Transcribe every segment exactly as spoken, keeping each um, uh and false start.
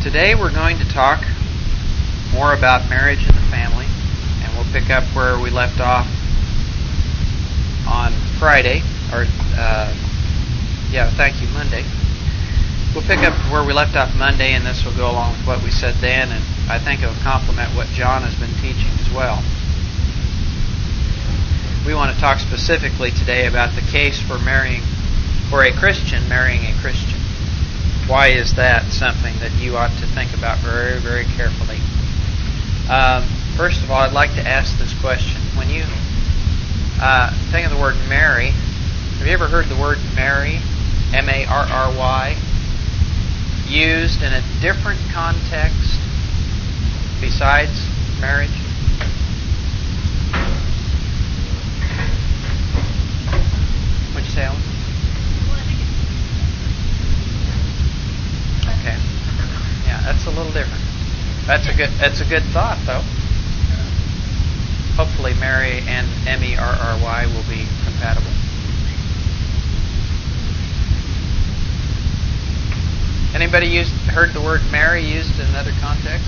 Today we're going to talk more about marriage and the family, and we'll pick up where we left off on Friday, or uh, yeah, thank you, Monday. We'll pick up where we left off Monday, and this will go along with what we said then, and I think it will complement what John has been teaching as well. We want to talk specifically today about the case for marrying, for a Christian marrying a Christian. Why is that something that you ought to think about very, very carefully? Um, first of all, I'd like to ask this question. When you uh, think of the word marry, have you ever heard the word marry, M A R R Y, used in a different context besides marriage? What'd you say, Alan? Okay. Yeah, that's a little different. That's a good that's a good thought, though. Hopefully Mary and M E R R Y will be compatible. Anybody used heard the word marry used in another context?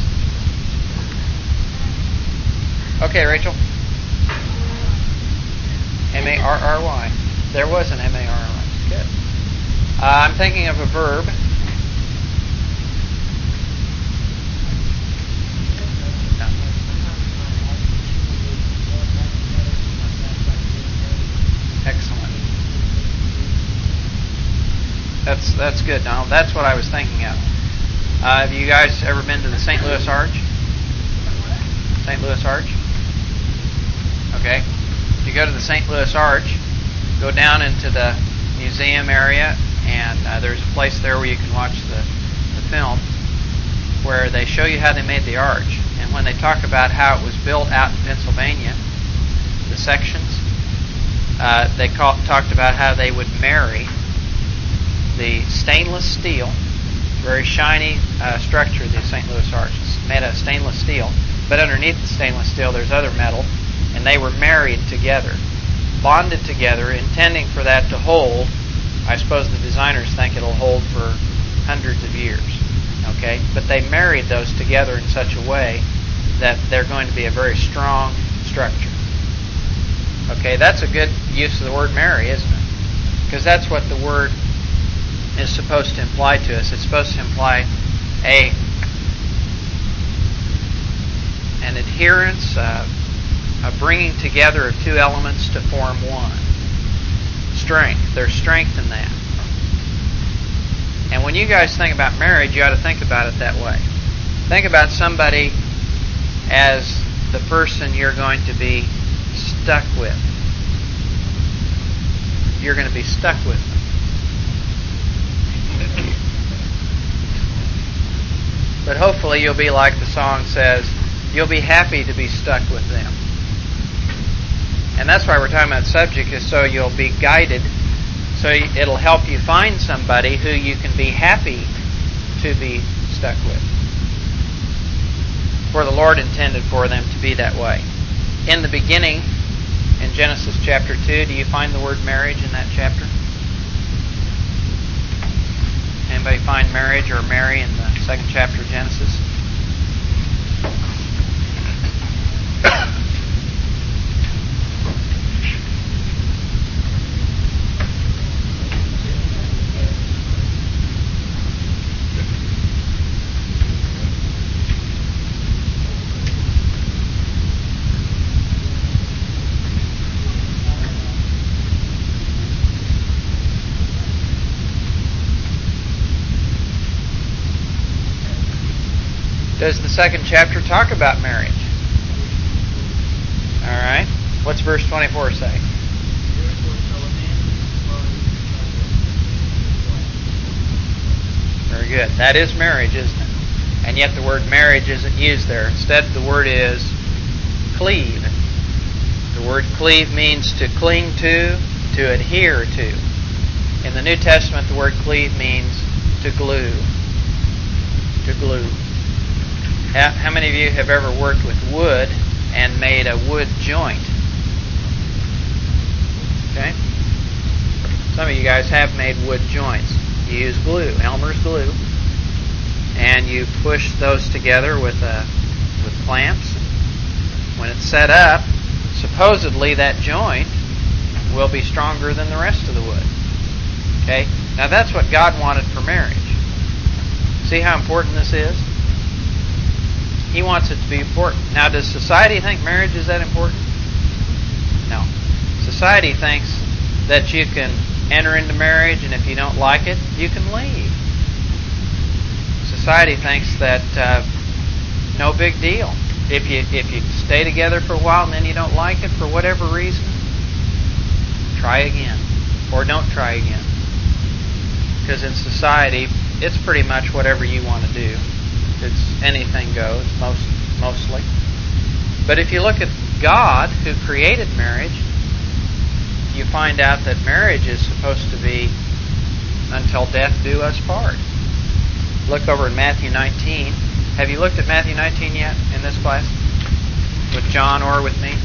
Okay, Rachel. M A R R Y. There was an M A R R Y. Good. Uh, I'm thinking of a verb. Excellent. That's that's good. Now that's what I was thinking of. Uh, have you guys ever been to the Saint Louis Arch? Saint Louis Arch? Okay. If you go to the Saint Louis Arch, go down into the museum area, and uh, there's a place there where you can watch the, the film where they show you how they made the arch. And when they talk about how it was built out in Pennsylvania, the sections, Uh, they call, talked about how they would marry the stainless steel, very shiny uh, structure of the Saint Louis Arch. It's made out of stainless steel, but underneath the stainless steel there's other metal, and they were married together, bonded together, intending for that to hold. I suppose the designers think it'll hold for hundreds of years, okay? But they married those together in such a way that they're going to be a very strong structure. Okay, that's a good use of the word marry, isn't it? Because that's what the word is supposed to imply to us. It's supposed to imply a an adherence, uh, a bringing together of two elements to form one. Strength. There's strength in that. And when you guys think about marriage, you ought to think about it that way. Think about somebody as the person you're going to be stuck with. You're going to be stuck with them. But hopefully you'll be like the song says, you'll be happy to be stuck with them. And that's why we're talking about subject, is so you'll be guided, so it'll help you find somebody who you can be happy to be stuck with. For the Lord intended for them to be that way. In the beginning, in Genesis chapter two, do you find the word marriage in that chapter? Anybody find marriage or marry in the second chapter of Genesis? Does the second chapter talk about marriage? All right. What's verse twenty-four say? Very good. That is marriage, isn't it? And yet the word marriage isn't used there. Instead, the word is cleave. The word cleave means to cling to, to adhere to. In the New Testament, the word cleave means to glue. To glue. How many of you have ever worked with wood and made a wood joint? Okay? Some of you guys have made wood joints. You use glue, Elmer's glue. and you push those together with a, with clamps. When it's set up, supposedly that joint will be stronger than the rest of the wood. Okay? Now that's what God wanted for marriage. See how important this is? He wants it to be important. Now, does society think marriage is that important? No. Society thinks that you can enter into marriage, and if you don't like it, you can leave. Society thinks that uh, no big deal. If you if you stay together for a while and then you don't like it for whatever reason, try again, or don't try again. Because in society, it's pretty much whatever you want to do. It's anything goes, most mostly. But if you look at God, who created marriage, you find out that marriage is supposed to be until death do us part. Look over in Matthew nineteen. Have you looked at Matthew nineteen yet in this class? With John or with me?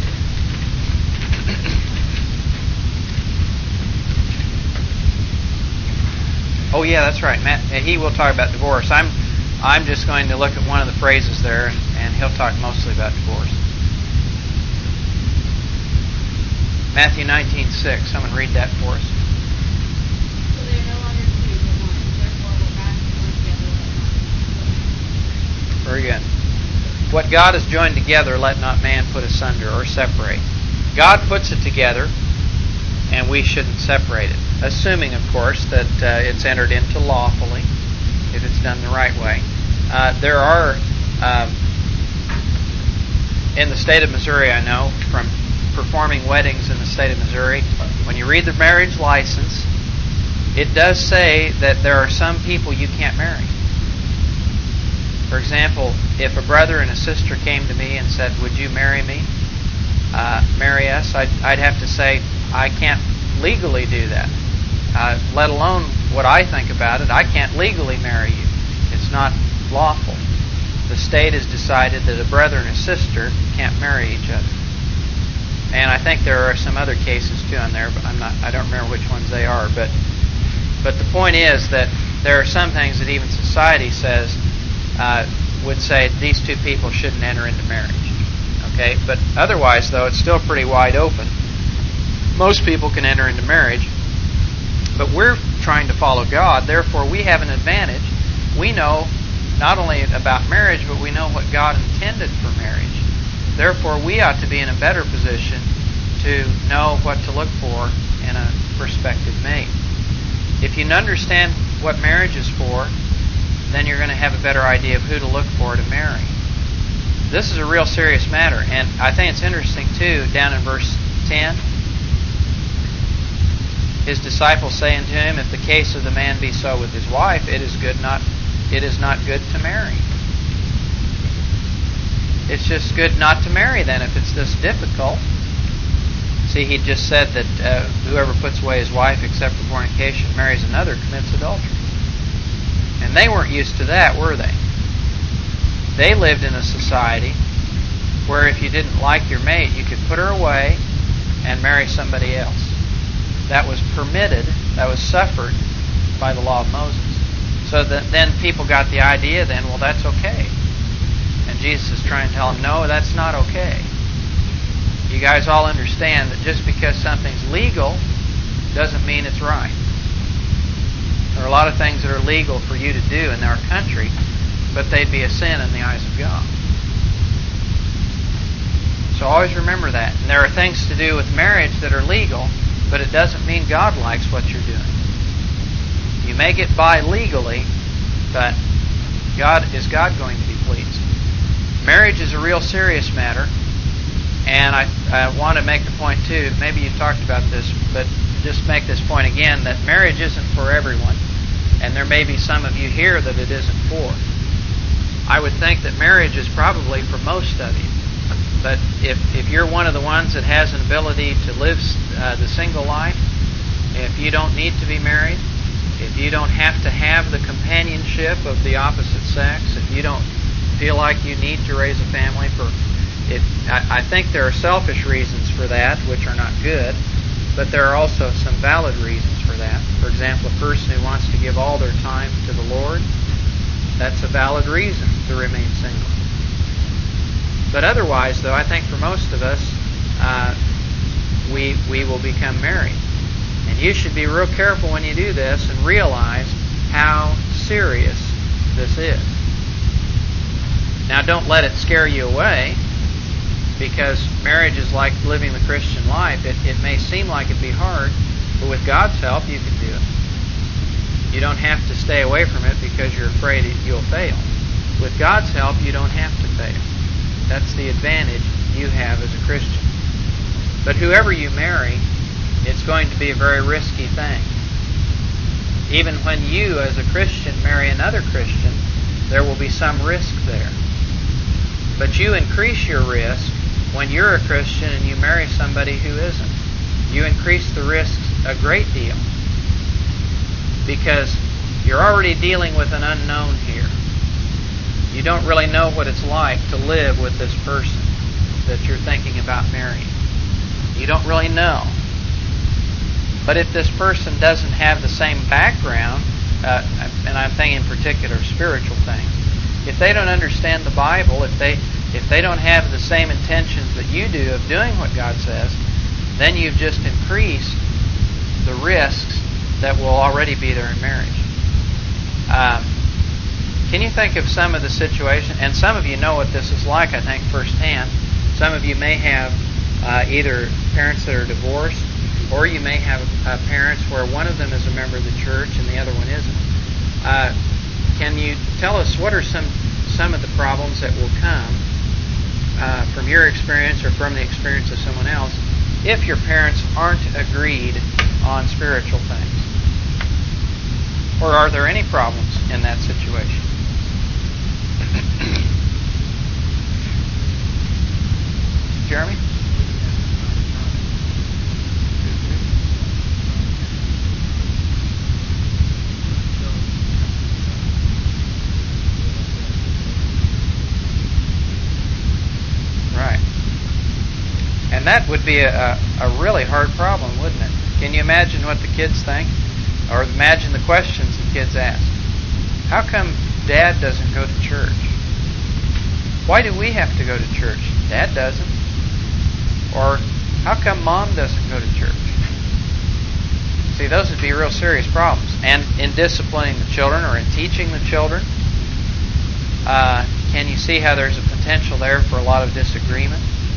Oh yeah, that's right. Matt, he will talk about divorce. I'm I'm just going to look at one of the phrases there, and, and he'll talk mostly about divorce. Matthew nineteen six. Someone read that for us. So they are no longer two, but one. Therefore, what God has joined together, let not man put Very good. What God has joined together, let not man put asunder or separate. God puts it together, and we shouldn't separate it. Assuming, of course, that uh, it's entered into lawfully, if it's done the right way. Uh, there are, uh, in the state of Missouri, I know, from performing weddings in the state of Missouri, when you read the marriage license, it does say that there are some people you can't marry. For example, if a brother and a sister came to me and said, "Would you marry me? Uh, marry us?" I'd, I'd have to say, I can't legally do that. Uh, let alone what I think about it, I can't legally marry you. It's not lawful. The state has decided that a brother and a sister can't marry each other. And I think there are some other cases too on there, but I'm not. I don't remember which ones they are. But but the point is that there are some things that even society says uh, would say these two people shouldn't enter into marriage. Okay, but otherwise, though, it's still pretty wide open. Most people can enter into marriage, but we're trying to follow God. Therefore, we have an advantage. We know not only about marriage, but we know what God intended for marriage. Therefore, we ought to be in a better position to know what to look for in a prospective mate. If you understand what marriage is for, then you're going to have a better idea of who to look for to marry. This is a real serious matter, and I think it's interesting too, down in verse ten. His disciples say unto him, "If the case of the man be so with his wife, it is good not it is not good to marry." It's just good not to marry then if it's this difficult. See, he just said that uh, whoever puts away his wife except for fornication marries another commits adultery. And they weren't used to that, were they? They lived in a society where if you didn't like your mate, you could put her away and marry somebody else. That was permitted, that was suffered by the law of Moses. So that then people got the idea then, well, that's okay. And Jesus is trying to tell them, no, that's not okay. You guys all understand that just because something's legal doesn't mean it's right. There are a lot of things that are legal for you to do in our country, but they'd be a sin in the eyes of God. So always remember that. And there are things to do with marriage that are legal, but it doesn't mean God likes what you're doing. You may get by legally, but God is God going to be pleased? Marriage is a real serious matter, and I, I want to make the point too, maybe you've talked about this, but just make this point again, that marriage isn't for everyone, and there may be some of you here that it isn't for. I would think that marriage is probably for most of you. But if, if you're one of the ones that has an ability to live uh, the single life, if you don't need to be married, if you don't have to have the companionship of the opposite sex, if you don't feel like you need to raise a family for it, I, I think there are selfish reasons for that, which are not good, but there are also some valid reasons for that. For example, a person who wants to give all their time to the Lord, that's a valid reason to remain single. But otherwise, though, I think for most of us, uh, we we will become married. And you should be real careful when you do this and realize how serious this is. Now, don't let it scare you away, because marriage is like living the Christian life. It, it may seem like it'd be hard, but with God's help, you can do it. You don't have to stay away from it because you're afraid that you'll fail. With God's help, you don't have to fail. That's the advantage you have as a Christian. But whoever you marry, it's going to be a very risky thing. Even when you, as a Christian, marry another Christian, there will be some risk there. But you increase your risk when you're a Christian and you marry somebody who isn't. You increase the risks a great deal, because you're already dealing with an unknown here. You don't really know what it's like to live with this person that you're thinking about marrying. You don't really know. But if this person doesn't have the same background, uh, and I'm thinking in particular spiritual things, if they don't understand the Bible, if they if they don't have the same intentions that you do of doing what God says, then you've just increased the risks that will already be there in marriage. Um, can you think of some of the situations, and some of you know what this is like, I think, firsthand. Some of you may have uh, either parents that are divorced, or you may have uh, parents where one of them is a member of the church and the other one isn't. Uh, can you tell us what are some some of the problems that will come uh, from your experience or from the experience of someone else if your parents aren't agreed on spiritual things? Or are there any problems in that situation? Jeremy? Right. And that would be a, a really hard problem, wouldn't it? Can you imagine what the kids think? Or imagine the questions the kids ask. How come Dad doesn't go to church? Why do we have to go to church? Dad doesn't. Or how come Mom doesn't go to church? See, those would be real serious problems. And in disciplining the children or in teaching the children, uh, can you see how there's a potential there for a lot of disagreement?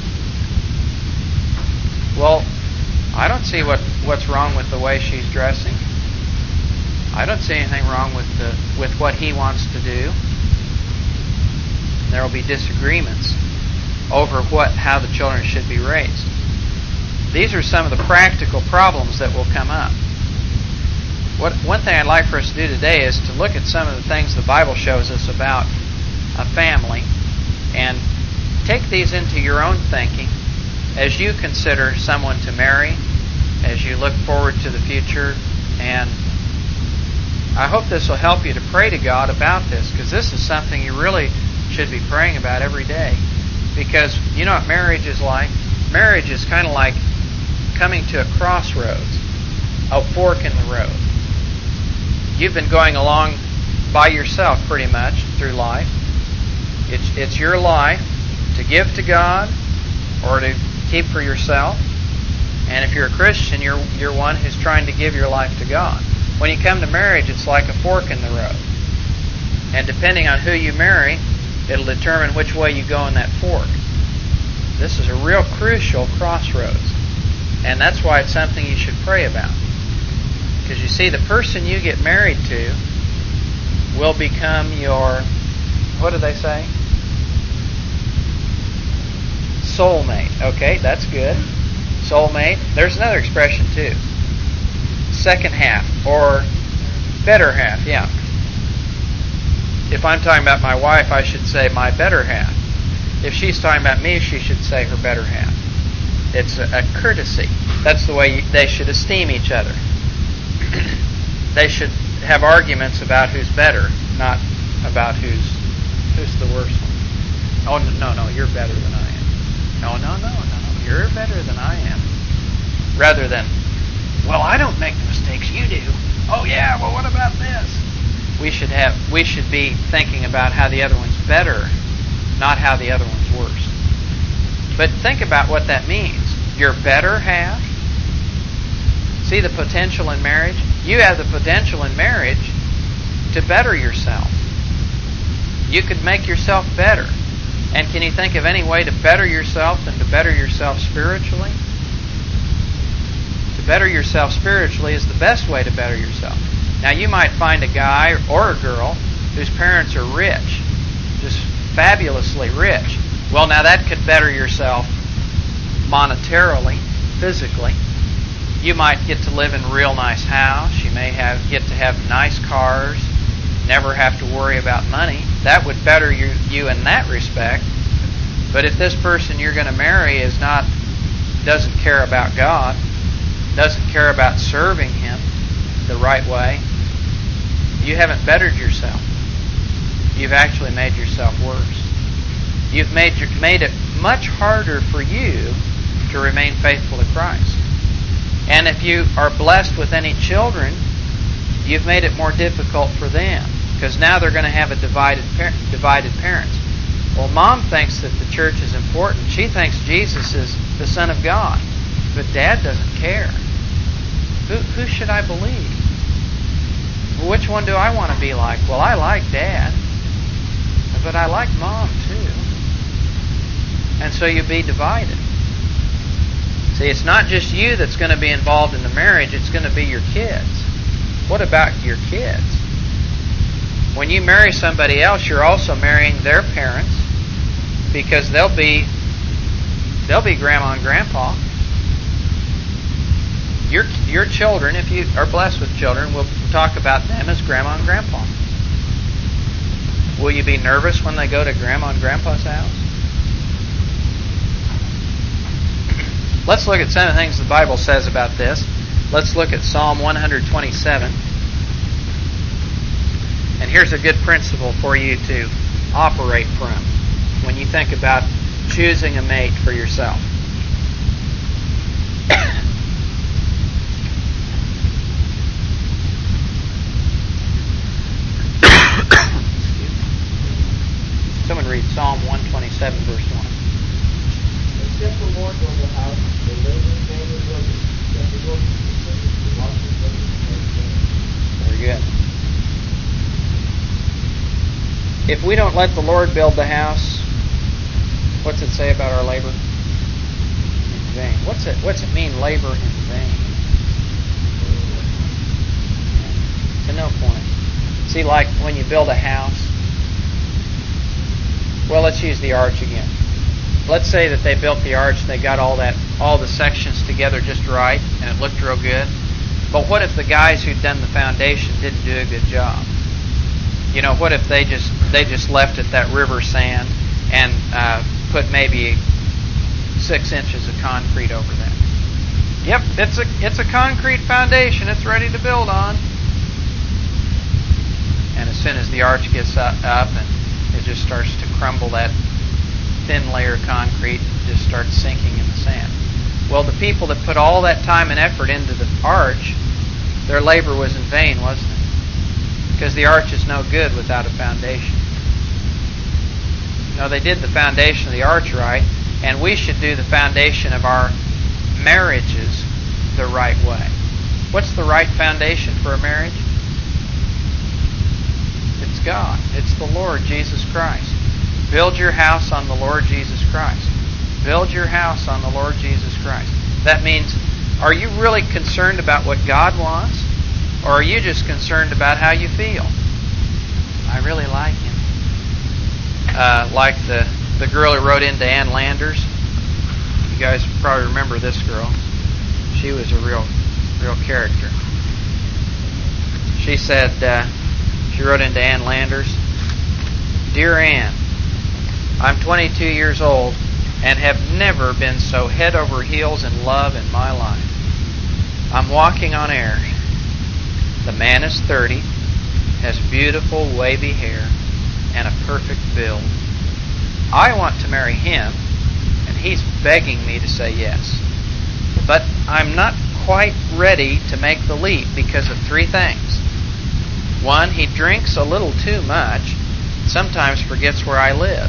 Well, I don't see what, what's wrong with the way she's dressing. I don't see anything wrong with the with what he wants to do. There will be disagreements over what how the children should be raised. These are some of the practical problems that will come up. What one thing I'd like for us to do today is to look at some of the things the Bible shows us about a family and take these into your own thinking as you consider someone to marry, as you look forward to the future. And I hope this will help you to pray to God about this, because this is something you really should be praying about every day. Because you know what marriage is like? Marriage is kind of like coming to a crossroads, a fork in the road. You've been going along by yourself pretty much through life. It's it's your life to give to God or to keep for yourself. And if you're a Christian, you're you're one who's trying to give your life to God. When you come to marriage, it's like a fork in the road. And depending on who you marry, it'll determine which way you go in that fork. This is a real crucial crossroads. And that's why it's something you should pray about. Because you see, the person you get married to will become your, what do they say? Soulmate. Okay, that's good. Soulmate. There's another expression too. Second half, or better half, yeah. If I'm talking about my wife, I should say my better half. If she's talking about me, she should say her better half. It's a, a courtesy. That's the way you, they should esteem each other. They should have arguments about who's better, not about who's who's the worst one. Oh, no, no, you're better than I am. No, no, no, no, you're better than I am. Rather than, well, I don't make the mistakes you do. Oh, yeah, well, what about this? we should have we should be thinking about how the other one's better, not how the other one's worse. But think about what that means. Your better half. See the potential in marriage? You have the potential in marriage to better yourself. You could make yourself better. And can you think of any way to better yourself than to better yourself spiritually? To better yourself spiritually is the best way to better yourself. Now you might find a guy or a girl whose parents are rich, just fabulously rich. Well, now that could better yourself monetarily, physically. You might get to live in a real nice house. You may have get to have nice cars, never have to worry about money. That would better you, you in that respect. But if this person you're going to marry is not, doesn't care about God, doesn't care about serving Him the right way, you haven't bettered yourself. You've actually made yourself worse. You've made made it much harder for you to remain faithful to Christ. And if you are blessed with any children, you've made it more difficult for them, because now they're going to have a divided par- divided parents. Well, Mom thinks that the church is important. She thinks Jesus is the Son of God, but Dad doesn't care. Who who should I believe? Well, which one do I want to be like? Well, I like Dad, but I like Mom too. And so you be divided. See, it's not just you that's going to be involved in the marriage, it's going to be your kids. What about your kids? When you marry somebody else, you're also marrying their parents, because they'll be they'll be grandma and grandpa. Your your children, if you are blessed with children, we'll talk about them as grandma and grandpa. Will you be nervous when they go to grandma and grandpa's house? Let's look at some of the things the Bible says about this. Let's look at Psalm one twenty-seven. And here's a good principle for you to operate from when you think about choosing a mate for yourself. Someone read Psalm one twenty-seven, verse one. Except the Lord build the house, the laborers build the building. Except the Lord keep the city, the watchmen build the Very good. If we don't let the Lord build the house, what's it say about our labor? In vain. What's it What's it mean, labor in vain? To no point. See, like when you build a house. Well, let's use the arch again. Let's say that they built the arch and they got all that all the sections together just right and it looked real good. But what if the guys who'd done the foundation didn't do a good job? You know, what if they just they just left it that river sand and uh, put maybe six inches of concrete over that? Yep, it's a it's a concrete foundation. It's ready to build on. And as soon as the arch gets up, up and it just starts to crumble, that thin layer of concrete just starts sinking in the sand. Well, the people that put all that time and effort into the arch, their labor was in vain, wasn't it? Because the arch is no good without a foundation. No, they did the foundation of the arch right, and we should do the foundation of our marriages the right way. What's the right foundation for a marriage? It's God. It's the Lord Jesus Christ. Build your house on the Lord Jesus Christ. Build your house on the Lord Jesus Christ. That means, are you really concerned about what God wants? Or are you just concerned about how you feel? I really like him. Uh, like the, the girl who wrote into Ann Landers. You guys probably remember this girl. She was a real, real character. She said, uh, she wrote into Ann Landers, Dear Ann, I'm twenty-two years old and have never been so head over heels in love in my life. I'm walking on air. The man is thirty, has beautiful wavy hair, and a perfect build. I want to marry him, and he's begging me to say yes. But I'm not quite ready to make the leap because of three things. One, he drinks a little too much, sometimes forgets where I live,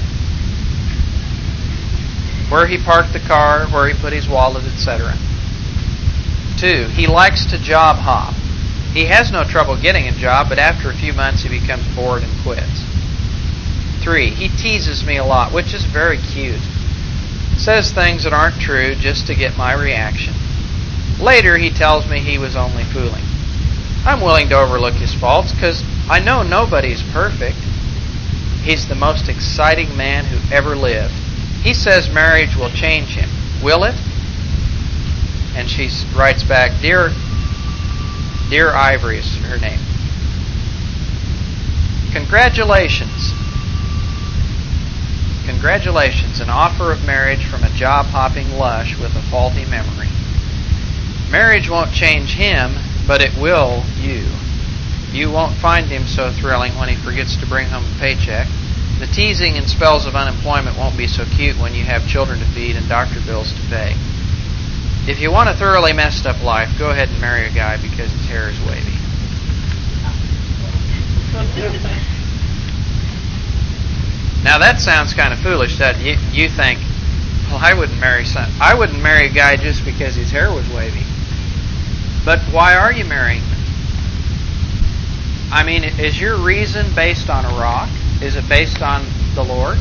where he parked the car, where he put his wallet, et cetera. Two, he likes to job hop. He has no trouble getting a job, but after a few months he becomes bored and quits. Three, he teases me a lot, which is very cute. Says things that aren't true just to get my reaction. Later he tells me he was only fooling. I'm willing to overlook his faults because I know nobody's perfect. He's the most exciting man who ever lived. He says marriage will change him. Will it? And she writes back, Dear, Dear Ivory is her name. Congratulations. Congratulations, an offer of marriage from a job-hopping lush with a faulty memory. Marriage won't change him, but it will you. You won't find him so thrilling when he forgets to bring home a paycheck. The teasing and spells of unemployment won't be so cute when you have children to feed and doctor bills to pay. If you want a thoroughly messed up life, go ahead and marry a guy because his hair is wavy. Now that sounds kind of foolish. That you, you think, well, I wouldn't marry some, I wouldn't marry a guy just because his hair was wavy. But why are you marrying him? I mean, is your reason based on a rock? Is it based on the Lord?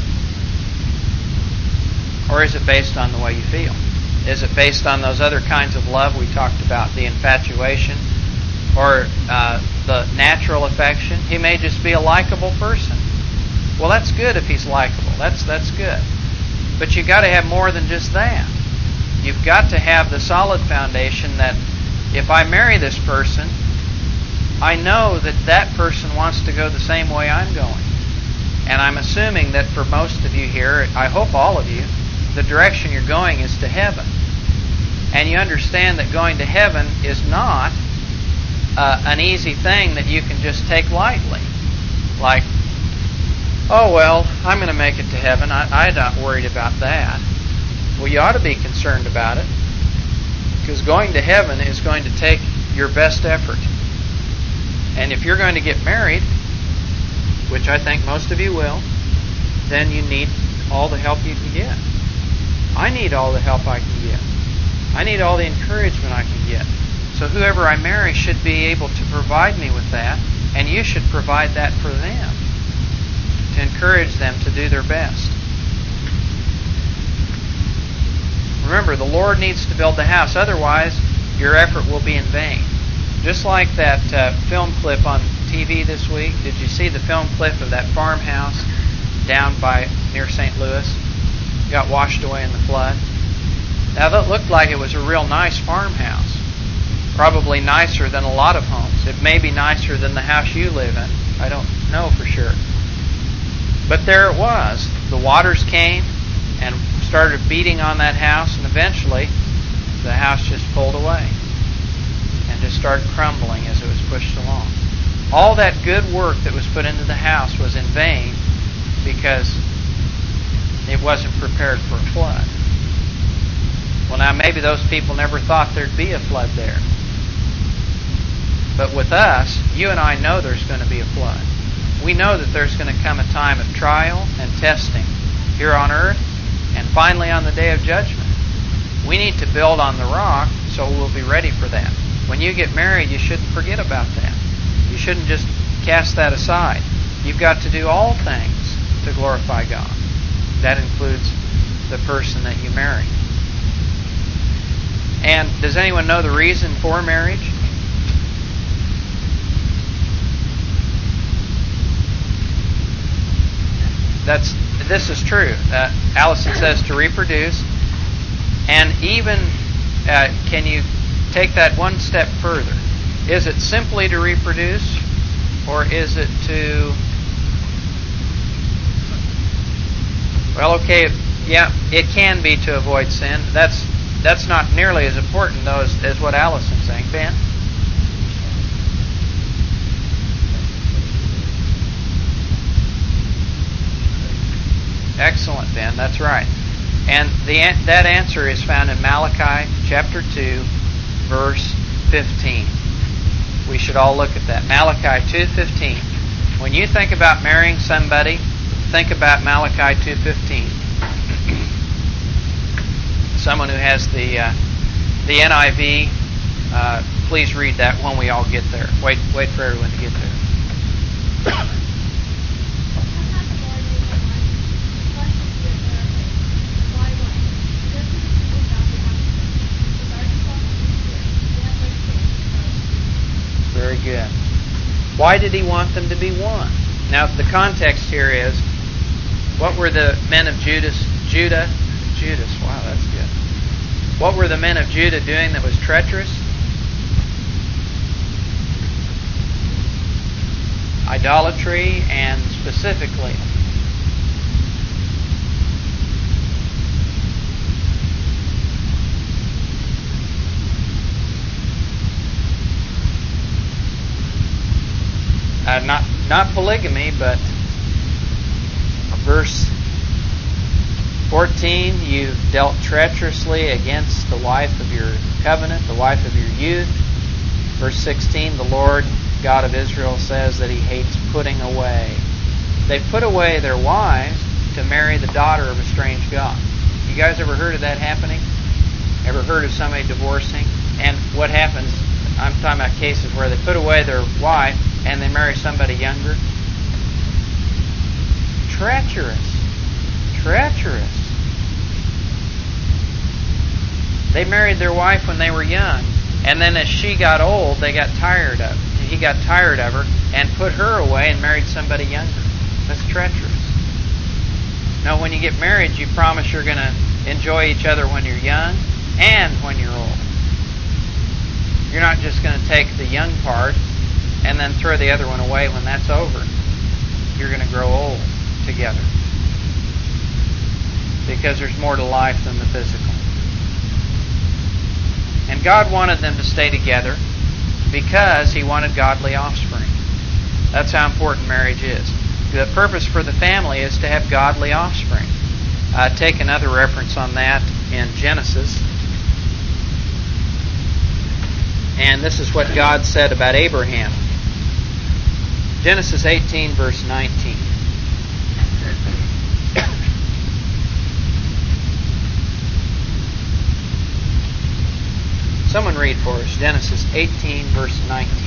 Or is it based on the way you feel? Is it based on those other kinds of love we talked about, the infatuation or uh, the natural affection? He may just be a likable person. Well, that's good if he's likable. That's that's good. But you've got to have more than just that. You've got to have the solid foundation that if I marry this person, I know that that person wants to go the same way I'm going. And I'm assuming that for most of you here, I hope all of you, the direction you're going is to heaven. And you understand that going to heaven is not uh, an easy thing that you can just take lightly. Like, oh, well, I'm going to make it to heaven. I, I'm not worried about that. Well, you ought to be concerned about it. Because going to heaven is going to take your best effort. And if you're going to get married, which I think most of you will, then you need all the help you can get. I need all the help I can get. I need all the encouragement I can get. So whoever I marry should be able to provide me with that, and you should provide that for them, to encourage them to do their best. Remember, the Lord needs to build the house, otherwise your effort will be in vain. Just like that uh, film clip on T V this week. Did you see the film clip of that farmhouse down by near Saint Louis? Got washed away in the flood. Now that looked like it was a real nice farmhouse. Probably nicer than a lot of homes. It may be nicer than the house you live in. I don't know for sure. But there it was. The waters came and started beating on that house, and eventually the house just pulled away and just started crumbling as it was pushed along. All that good work that was put into the house was in vain because it wasn't prepared for a flood. Well, now maybe those people never thought there'd be a flood there. But with us, you and I know there's going to be a flood. We know that there's going to come a time of trial and testing here on earth and finally on the day of judgment. We need to build on the rock so we'll be ready for that. When you get married, you shouldn't forget about that. You shouldn't just cast that aside. You've got to do all things to glorify God. That includes the person that you marry. And does anyone know the reason for marriage? That's this is true. Uh, Allison says to reproduce, and even uh, can you take that one step further? Is it simply to reproduce, or is it to? Well, okay, yeah, it can be to avoid sin. That's that's not nearly as important though as, as what Allison's saying. Ben? Excellent, Ben. That's right. And the that answer is found in Malachi chapter two, verse fifteen. we should all look at that. Malachi two fifteen. When you think about marrying somebody, think about Malachi two fifteen. Someone who has the uh, the N I V, uh, please read that when we all get there. Wait, wait for everyone to get there. Very good. Why did he want them to be one? Now, the context here is, what were the men of Judas, Judah? Judas, wow, that's good. What were the men of Judah doing that was treacherous? Idolatry, and specifically uh, not not polygamy, but verse fourteen, you dealt treacherously against the wife of your covenant, the wife of your youth. Verse sixteen, the Lord God of Israel says that He hates putting away. They put away their wives to marry the daughter of a strange god. You guys ever heard of that happening? Ever heard of somebody divorcing? And what happens, I'm talking about cases where they put away their wife and they marry somebody younger. Treacherous. Treacherous. They married their wife when they were young, and then as she got old, they got tired of he got tired of her and put her away and married somebody younger. That's treacherous. Now, when you get married, you promise you're going to enjoy each other when you're young and when you're old. You're not just going to take the young part and then throw the other one away when that's over. You're going to grow old together, because there's more to life than the physical. And God wanted them to stay together because He wanted godly offspring. That's how important marriage is. The purpose for the family is to have godly offspring. Uh, take another reference on that in Genesis. And this is what God said about Abraham. Genesis eighteen, verse nineteen. Someone read for us Genesis eighteen, verse nineteen.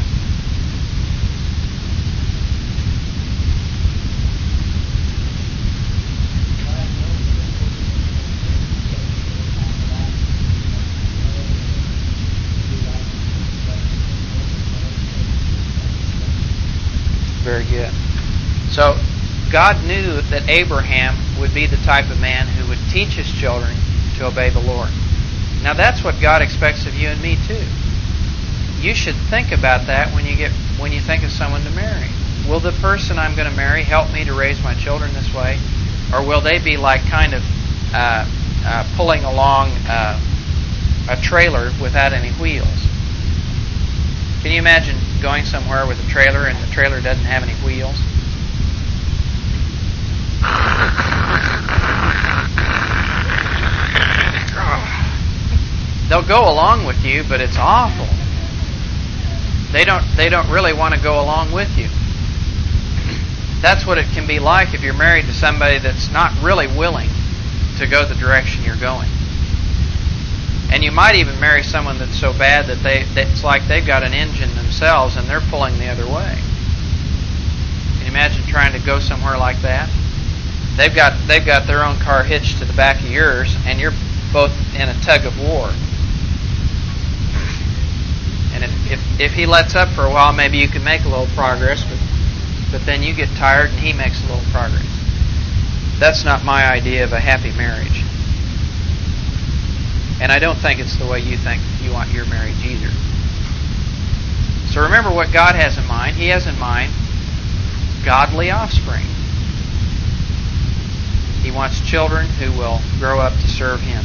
Very good. So, God knew that Abraham would be the type of man who would teach his children to obey the Lord. Now, that's what God expects of you and me too. You should think about that when you get when you think of someone to marry. Will the person I'm going to marry help me to raise my children this way, or will they be like kind of uh, uh, pulling along uh, a trailer without any wheels? Can you imagine going somewhere with a trailer and the trailer doesn't have any wheels? They'll go along with you, but it's awful. They don't they don't really want to go along with you. That's what it can be like if you're married to somebody that's not really willing to go the direction you're going. And you might even marry someone that's so bad that they that it's like they've got an engine themselves and they're pulling the other way. Can you imagine trying to go somewhere like that? They've got they've got their own car hitched to the back of yours, and you're both in a tug of war. And if, if, if he lets up for a while, maybe you can make a little progress, but but then you get tired and he makes a little progress. That's not my idea of a happy marriage. And I don't think it's the way you think you want your marriage either. So remember what God has in mind. He has in mind godly offspring. He wants children who will grow up to serve Him.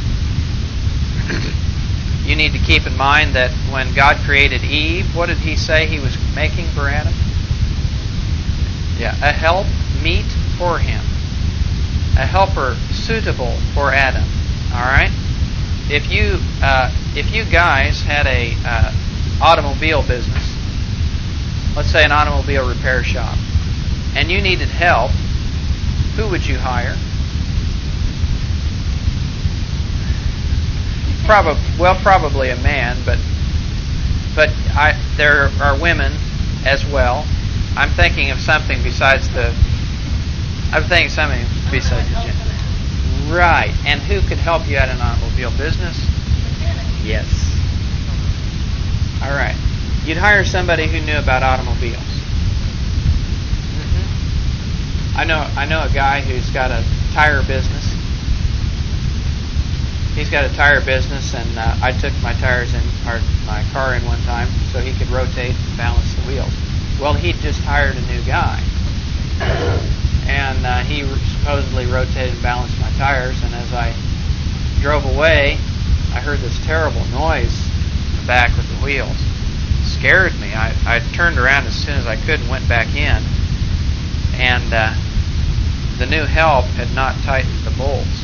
You need to keep in mind that when God created Eve, what did He say He was making for Adam? Yeah, a help meet for him. A helper suitable for Adam. All right? If you uh, if you guys had a uh, automobile business let's say an automobile repair shop, and you needed help, who would you hire? Probably, well, probably a man, but but I, there are women as well. I'm thinking of something besides the. I'm thinking something besides the gym. Right, and who could help you at an automobile business? Yes. All right, you'd hire somebody who knew about automobiles. Mm-hmm. I know. I know a guy who's got a tire business. He's got a tire business, and uh, I took my tires in, or my car in one time, so he could rotate and balance the wheels. Well, he'd just hired a new guy, and uh, he supposedly rotated and balanced my tires. And as I drove away, I heard this terrible noise in the back with the wheels. It scared me. I, I turned around as soon as I could and went back in, and uh, the new help had not tightened the bolts.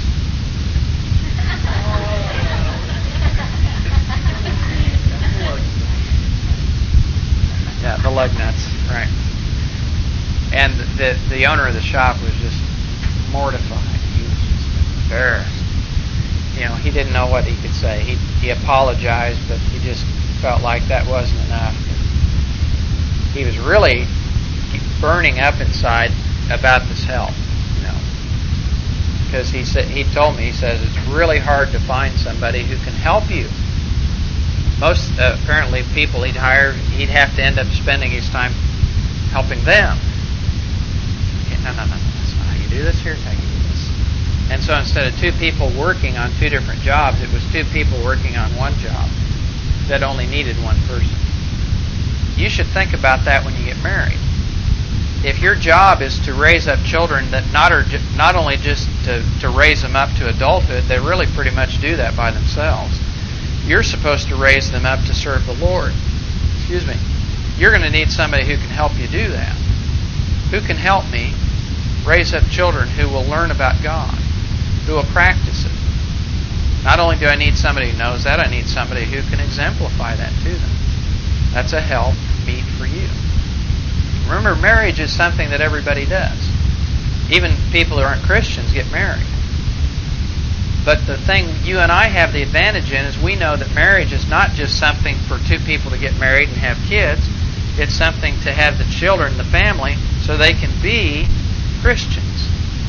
Yeah, the lug nuts, right. And the the owner of the shop was just mortified. He was just embarrassed. You know, he didn't know what he could say. He he apologized, but he just felt like that wasn't enough. He was really burning up inside about this help. Because he said, he told me, he says it's really hard to find somebody who can help you. Most uh, apparently people he'd hire, he'd have to end up spending his time helping them. Okay, no, no, no, that's not how you do this. Here's how you do this. And so instead of two people working on two different jobs, it was two people working on one job that only needed one person. You should think about that when you get married. If your job is to raise up children that not are ju- not only just to, to raise them up to adulthood, they really pretty much do that by themselves. You're supposed to raise them up to serve the Lord. Excuse me. You're going to need somebody who can help you do that. Who can help me raise up children who will learn about God, who will practice it. Not only do I need somebody who knows that, I need somebody who can exemplify that to them. That's a help meet for you. Remember, marriage is something that everybody does. Even people who aren't Christians get married. But the thing you and I have the advantage in is we know that marriage is not just something for two people to get married and have kids. It's something to have the children, the family, so they can be Christians.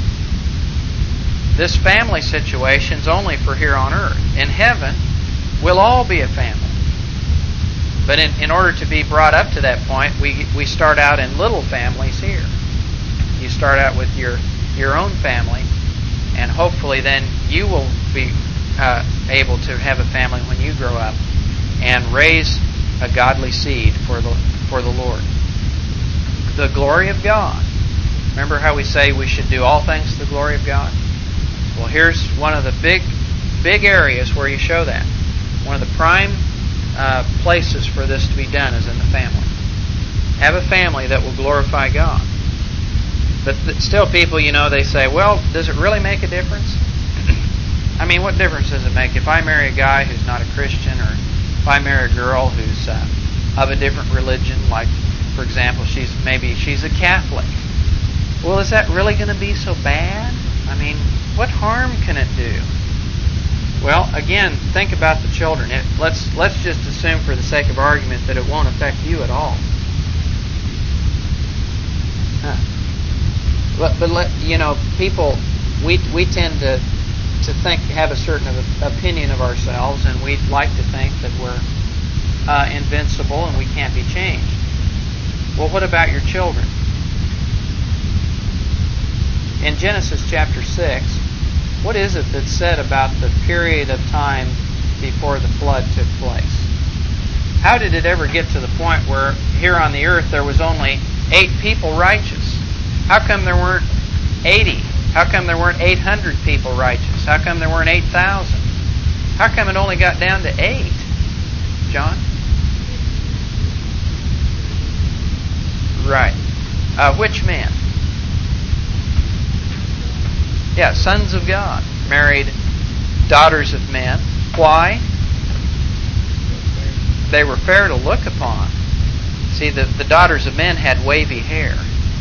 This family situation is only for here on earth. In heaven, we'll all be a family. But in, in order to be brought up to that point, we we start out in little families here. You start out with your your own family, and hopefully then you will be uh, able to have a family when you grow up and raise a godly seed for the for the Lord. The glory of God. Remember how we say we should do all things to the glory of God? Well, here's one of the big big areas where you show that. One of the prime Uh, places for this to be done is in the family. Have a family that will glorify God. But th- still people, you know, they say, well, does it really make a difference? I mean, what difference does it make if I marry a guy who's not a Christian, or if I marry a girl who's uh, of a different religion, like, for example, she's maybe she's a Catholic. Well, is that really going to be so bad? I mean, what harm can it do? Well, again, think about the children. It, let's let's just assume, for the sake of argument, that it won't affect you at all. Huh. But, but let, you know, people, we we tend to to think, have a certain opinion of ourselves, and we like to think that we're uh, invincible and we can't be changed. Well, what about your children? In Genesis chapter six, what is it that's said about the period of time before the flood took place? How did it ever get to the point where here on the earth there was only eight people righteous? How come there weren't eighty? How come there weren't eight hundred people righteous? How come there weren't eight thousand? How come it only got down to eight? John? Right. Uh, which man? Yeah, sons of God married daughters of men. Why? They were fair to look upon. See, the, the daughters of men had wavy hair.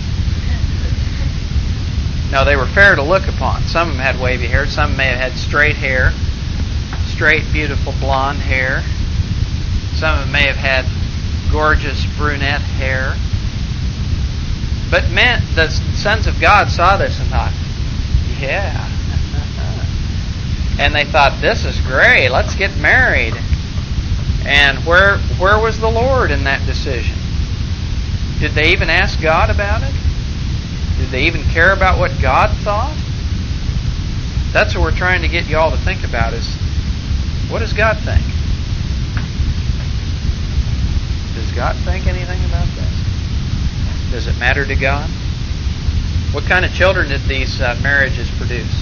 No, they were fair to look upon. Some of them had wavy hair. Some may have had straight hair, straight, beautiful blonde hair. Some of them may have had gorgeous brunette hair. But men, the sons of God saw this and thought, yeah. And they thought, this is great. Let's get married. And where where was the Lord in that decision? Did they even ask God about it? Did they even care about what God thought? That's what we're trying to get you all to think about is, what does God think? Does God think anything about this? Does it matter to God? What kind of children did these uh, marriages produce?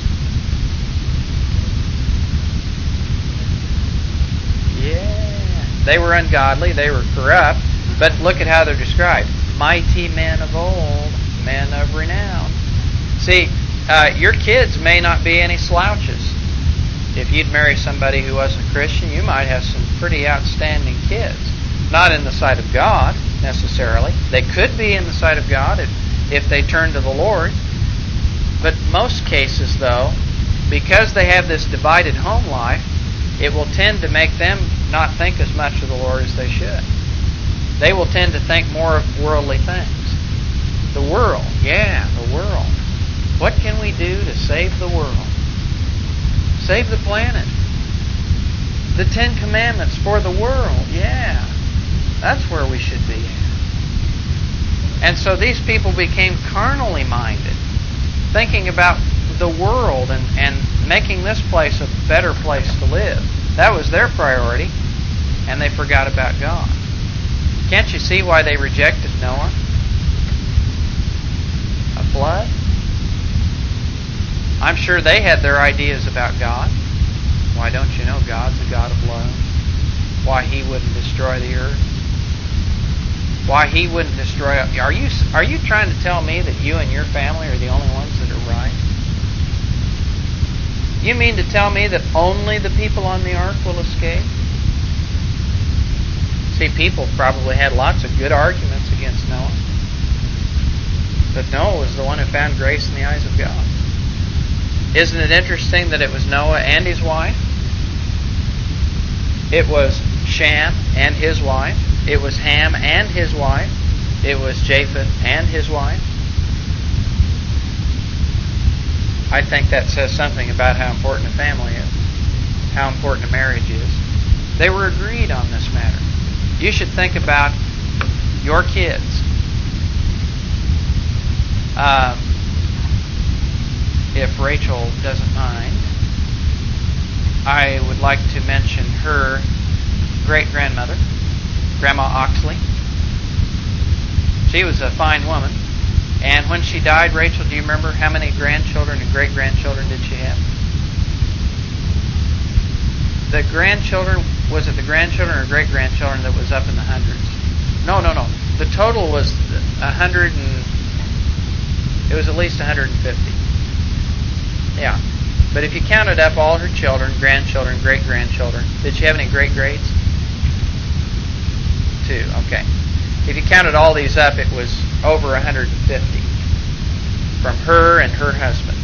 Yeah. They were ungodly, they were corrupt, but look at how they're described. Mighty men of old, men of renown. See, uh, your kids may not be any slouches. If you'd marry somebody who wasn't a Christian, you might have some pretty outstanding kids. Not in the sight of God, necessarily. They could be in the sight of God if, if they turn to the Lord. But most cases, though, because they have this divided home life, it will tend to make them not think as much of the Lord as they should. They will tend to think more of worldly things. The world, yeah, the world. What can we do to save the world? Save the planet. The Ten Commandments for the world, yeah. That's where we should be. And so these people became carnally minded, thinking about the world and, and making this place a better place to live. That was their priority, and they forgot about God. Can't you see why they rejected Noah? A flood? I'm sure they had their ideas about God. Why don't you know God's a God of love? Why He wouldn't destroy the earth? Why He wouldn't destroy... Are you, are you trying to tell me that you and your family are the only ones that are right? You mean to tell me that only the people on the ark will escape? See, people probably had lots of good arguments against Noah. But Noah was the one who found grace in the eyes of God. Isn't it interesting that it was Noah and his wife? It was Shem and his wife. It was Ham and his wife. It was Japheth and his wife. I think that says something about how important a family is, how important a marriage is. They were agreed on this matter. You should think about your kids. Um, if Rachel doesn't mind, I would like to mention her great-grandmother, Grandma Oxley. She was a fine woman. And when she died, Rachel, do you remember how many grandchildren and great-grandchildren did she have? The grandchildren, was it the grandchildren or great-grandchildren that was up in the hundreds? No, no, no. The total was a hundred and, it was at least one hundred fifty. Yeah. But if you counted up all her children, grandchildren, great-grandchildren, did she have any great-greats? Two, okay. If you counted all these up, it was over one hundred fifty from her and her husband.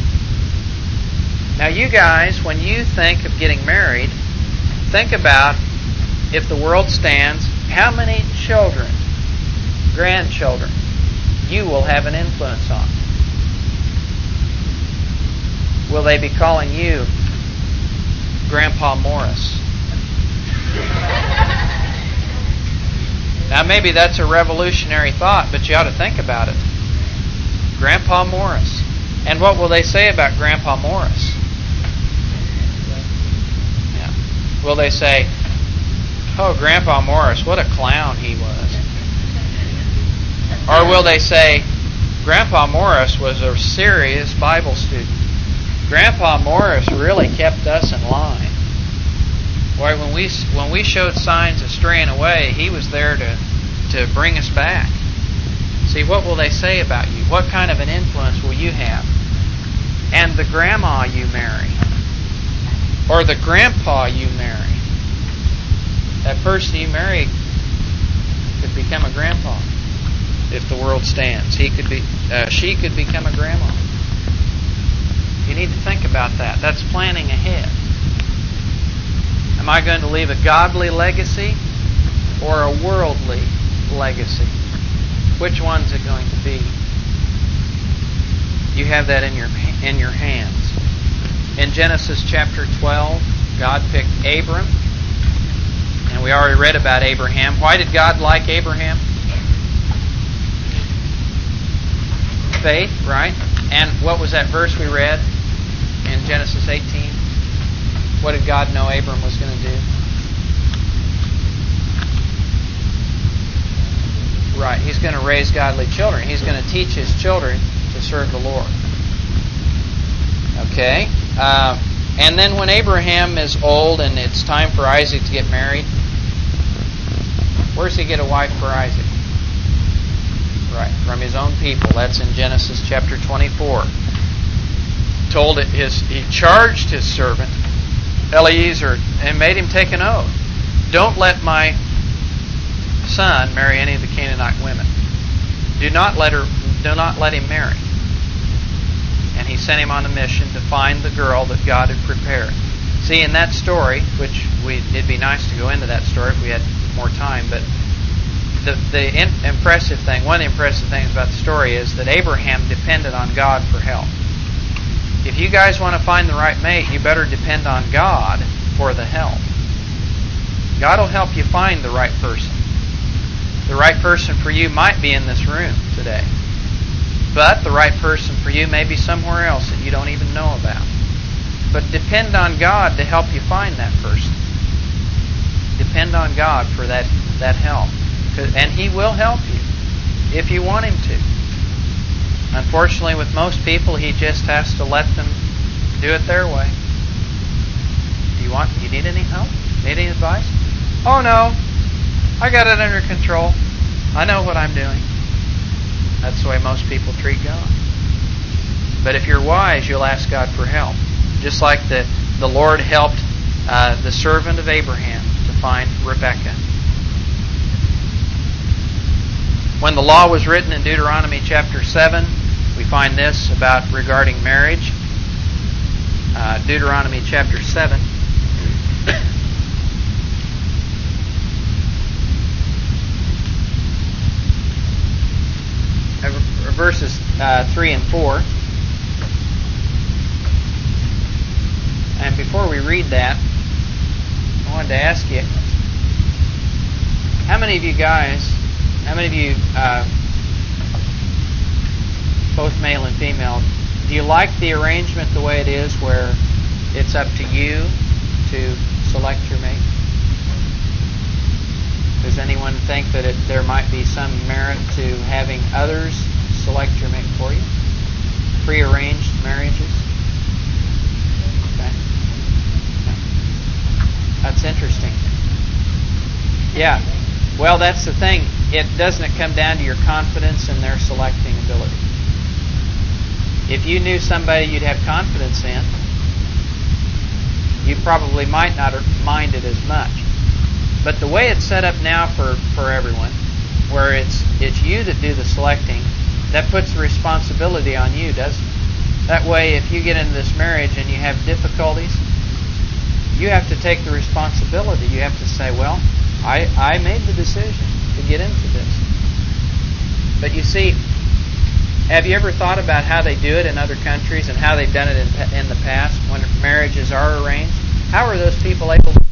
Now you guys, when you think of getting married, think about, if the world stands, how many children, grandchildren, you will have an influence on. Will they be calling you Grandpa Morris? Now maybe that's a revolutionary thought, but you ought to think about it. Grandpa Morris. And what will they say about Grandpa Morris? Yeah. Will they say, oh, Grandpa Morris, what a clown he was? Or will they say, Grandpa Morris was a serious Bible student. Grandpa Morris really kept us in line. Boy, when we when we showed signs of straying away, he was there to, to bring us back. See, what will they say about you? What kind of an influence will you have? And the grandma you marry, or the grandpa you marry, that person you marry could become a grandpa if the world stands. He could be, uh, she could become a grandma. You need to think about that. That's planning ahead. Am I going to leave a godly legacy or a worldly legacy? Which one's it going to be? You have that in your in your hands. In Genesis chapter twelve, God picked Abram, and we already read about Abraham. Why did God like Abraham? Faith, right? And what was that verse we read in Genesis eighteen? What did God know Abram was going to do? Right, he's going to raise godly children. He's going to teach his children to serve the Lord. Okay? Uh, and then when Abraham is old and it's time for Isaac to get married, where does he get a wife for Isaac? Right, from his own people. That's in Genesis chapter twenty-four. Told it his, he charged his servant Eliezer and made him take an oath. Don't let my son marry any of the Canaanite women. Do not let her. Do not let him marry. And he sent him on a mission to find the girl that God had prepared. See, in that story, which we it'd be nice to go into that story if we had more time, but the the in, impressive thing, one of the impressive things about the story is that Abraham depended on God for help. If you guys want to find the right mate, you better depend on God for the help. God will help you find the right person. The right person for you might be in this room today. But the right person for you may be somewhere else that you don't even know about. But depend on God to help you find that person. Depend on God for that, that help. And He will help you if you want Him to. Unfortunately, with most people, He just has to let them do it their way. Do you want? You need any help? Need any advice? Oh no, I got it under control. I know what I'm doing. That's the way most people treat God. But if you're wise, you'll ask God for help. Just like the, the Lord helped uh, the servant of Abraham to find Rebekah. When the law was written in Deuteronomy chapter seven, we find this about regarding marriage. Uh, Deuteronomy chapter seven. Verses uh, three and four. And before we read that, I wanted to ask you, how many of you guys, how many of you, uh, both male and female, do you like the arrangement the way it is where it's up to you to select your mate? Does anyone think that it, there might be some merit to having others select your mate for you? Prearranged marriages? Okay. Okay. That's interesting. Yeah. Well, that's the thing. It doesn't it come down to your confidence in their selecting ability. If you knew somebody you'd have confidence in, you probably might not mind it as much. But the way it's set up now for, for everyone, where it's it's you that do the selecting, that puts the responsibility on you, doesn't it? That way, if you get into this marriage and you have difficulties, you have to take the responsibility. You have to say, well, I, I made the decision to get into this. But you see, have you ever thought about how they do it in other countries and how they've done it in, in the past when marriages are arranged? How are those people able to